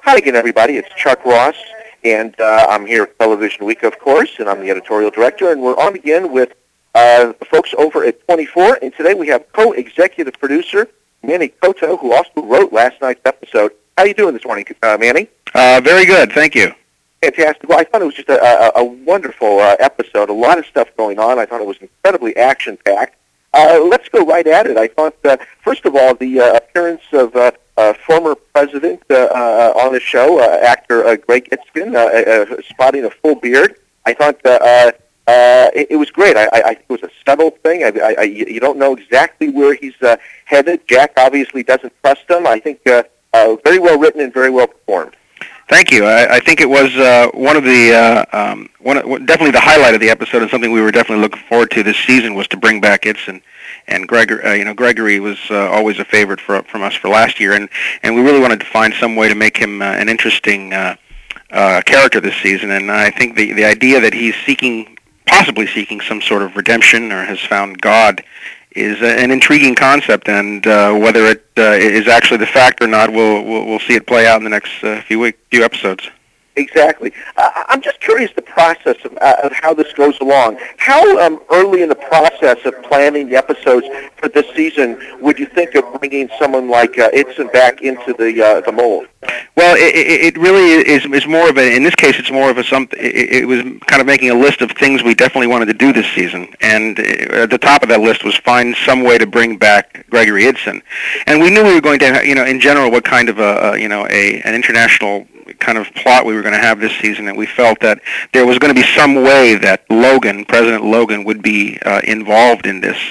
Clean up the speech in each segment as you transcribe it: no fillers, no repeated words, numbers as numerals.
Hi again, everybody. It's Chuck Ross, and I'm here at Television Week, of course, and I'm the editorial director, and we're on again with the folks over at 24, and today we have co-executive producer Manny Coto, who also wrote last night's episode. How are you doing this morning, Manny? Very good, thank you. Fantastic. Well, I thought it was just a wonderful episode, a lot of stuff going on. I thought it was incredibly action-packed. Let's go right at it. I thought, first of all, the appearance of former president on the show, actor Greg Itzken, spotting a full beard. I thought it was great. I think it was a subtle thing. You don't know exactly where he's headed. Jack obviously doesn't trust him. I think very well written and very well performed. Thank you. I think it was one of the definitely the highlight of the episode, and something we were definitely looking forward to this season was to bring back Itzken. And Gregory was always a favorite from us for last year, and we really wanted to find some way to make him an interesting character this season. And I think the idea that he's possibly seeking some sort of redemption or has found God is an intriguing concept, and whether it is actually the fact or not, we'll see it play out in the next few episodes. Exactly. I'm just curious the process of how this goes along. How early in the process of planning the episodes for this season would you think of bringing someone like Itzken back into the mold? Well, it really is more of a. In this case, it's more of a something. It was kind of making a list of things we definitely wanted to do this season, and at the top of that list was find some way to bring back Gregory Itzken, and we knew we were going to, in general, what kind of an international kind of plot we were going to have this season, and we felt that there was going to be some way that President Logan, would be involved in this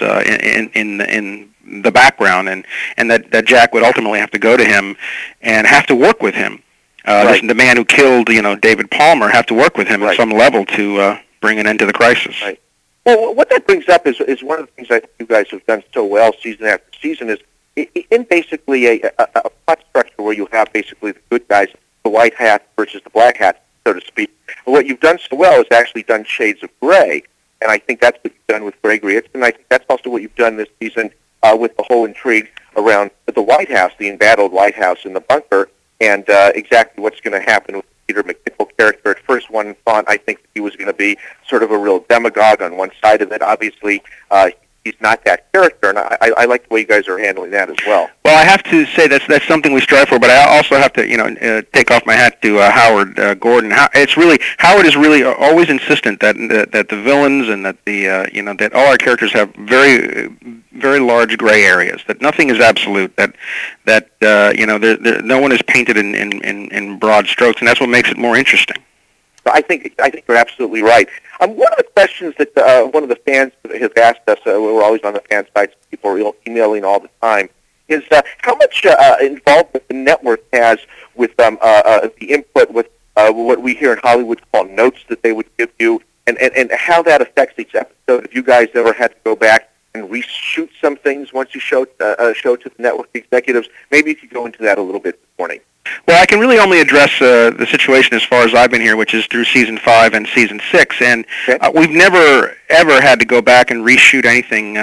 in the background, and that Jack would ultimately have to go to him and have to work with him. Right. The man who killed David Palmer have to work with him at some level to bring an end to the crisis. Right. Well, what that brings up is one of the things that you guys have done so well season after season is in basically a plot structure where you have basically the good guys, the white hat versus the black hat, so to speak. What you've done so well is actually done shades of gray, and I think that's what you've done with Gregory Itzken. I think that's also what you've done this season with the whole intrigue around the White House, the embattled White House in the bunker, and exactly what's going to happen with Peter MacNicol character. At first one thought, I think, that he was going to be sort of a real demagogue on one side of it. Obviously, he's not that character, and I like the way you guys are handling that as well. Well, I have to say that's something we strive for, but I also have to take off my hat to Howard Gordon. Howard is really always insistent that the villains and that that all our characters have very very large gray areas, that nothing is absolute, that no one is painted in broad strokes, and that's what makes it more interesting. I think you're absolutely right. One of the questions that one of the fans has asked us, we're always on the fan side, so people are emailing all the time, is how much involvement the network has with the input with what we here in Hollywood call notes that they would give you, and how that affects each episode. If you guys ever had to go back and reshoot some things once you show to the network executives, maybe you could go into that a little bit this morning. Well, I can really only address the situation as far as I've been here, which is through Season 5 and Season 6, and we've never, ever had to go back and reshoot anything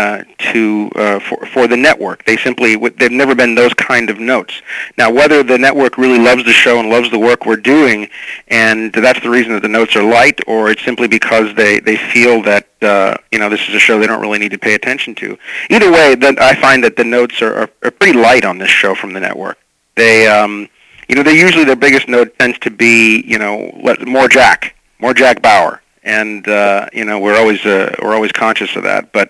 for the network. They've never been those kind of notes. Now, whether the network really loves the show and loves the work we're doing, and that's the reason that the notes are light, or it's simply because they feel that this is a show they don't really need to pay attention to. Either way, I find that the notes are pretty light on this show from the network. They usually their biggest note tends to be, more Jack Bauer, and we're always conscious of that. But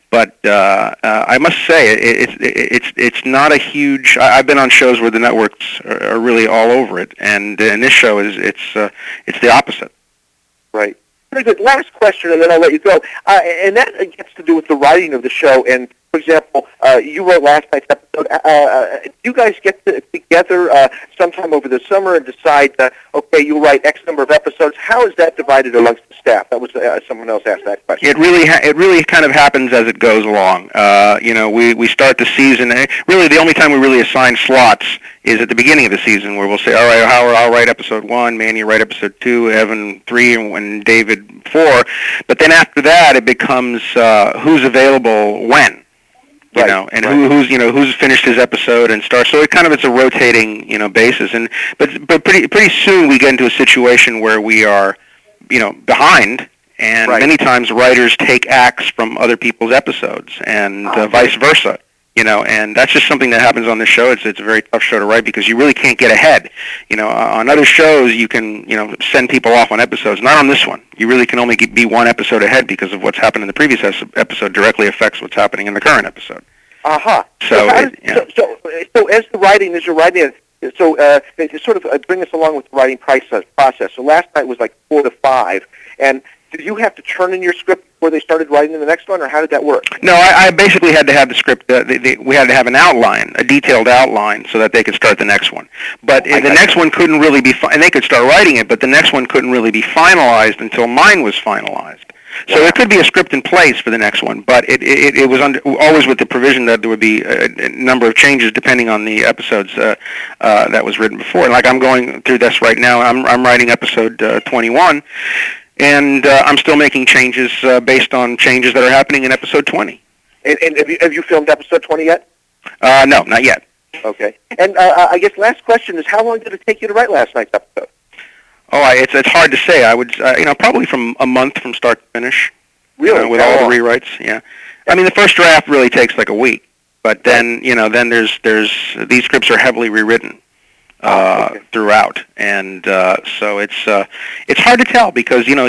I must say it's not a huge. I've been on shows where the networks are really all over it, and this show it's the opposite. Right. Very good. Last question, and then I'll let you go. And that gets to do with the writing of the show. And for example, you wrote last night's episode. Do you guys get together sometime over the summer and decide, okay, you'll write X number of episodes? How is that divided amongst the staff? That was someone else asked that question. It really kind of happens as it goes along. We start the season. Really, the only time we really assign slots is at the beginning of the season, where we'll say, all right, Howard, I'll write episode 1, Manny, write episode 2, Evan 3, and David 4. But then after that, it becomes who's available when. you Right, know, and right. who's finished his episode and starts. So it's a rotating, basis. And but pretty soon we get into a situation where we are, behind. And Right. many times writers take acts from other people's episodes, and vice versa. And that's just something that happens on this show. It's a very tough show to write because you really can't get ahead. On other shows you can send people off on episodes. Not on this one. You really can only be one episode ahead because of what's happened in the previous episode directly affects what's happening in the current episode. So as you're writing, to sort of bring us along with the writing process. So last night was like 4 to 5, and did you have to turn in your script before they started writing in the next one, or how did that work? No, I basically had to have the script. We had to have an outline, a detailed outline, so that they could start the next one. But the next one couldn't really be, and they could start writing it, but the next one couldn't really be finalized until mine was finalized. So there could be a script in place for the next one, but it was always with the provision that there would be a number of changes depending on the episodes that was written before. And like I'm going through this right now. I'm writing episode 21. And I'm still making changes based on changes that are happening in episode 20. And have you filmed episode 20 yet? No, not yet. Okay. And I guess last question is, how long did it take you to write last night's episode? Oh, it's hard to say. I would, probably from a month from start to finish. Really? With all the rewrites, yeah. I mean, the first draft really takes like a week, but then then there's these scripts are heavily rewritten. Throughout, and so it's hard to tell because you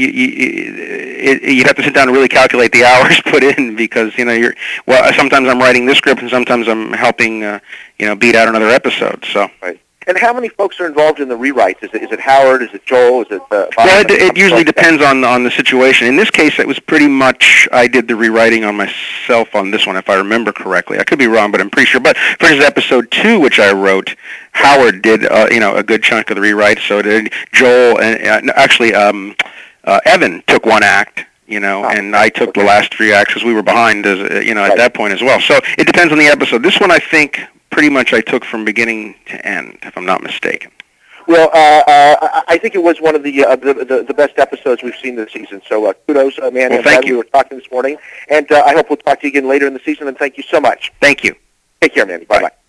have to sit down and really calculate the hours put in because sometimes I'm writing this script and sometimes I'm helping beat out another episode. So. Right. And how many folks are involved in the rewrites? Is it Howard? Is it Joel? Is it Bob? Well, it usually depends on the situation. In this case, it was pretty much I did the rewriting on myself on this one, if I remember correctly. I could be wrong, but I'm pretty sure. But for instance, episode 2, which I wrote, Howard did a good chunk of the rewrite. So did Joel, and actually Evan took one act. And I took the last 3 acts because we were behind, at that point as well. So it depends on the episode. This one, I think, pretty much I took from beginning to end, if I'm not mistaken. Well, I think it was one of the best episodes we've seen this season. So kudos, man. Well, thank you. We were talking this morning, and I hope we'll talk to you again later in the season. And thank you so much. Thank you. Take care, man. Bye bye.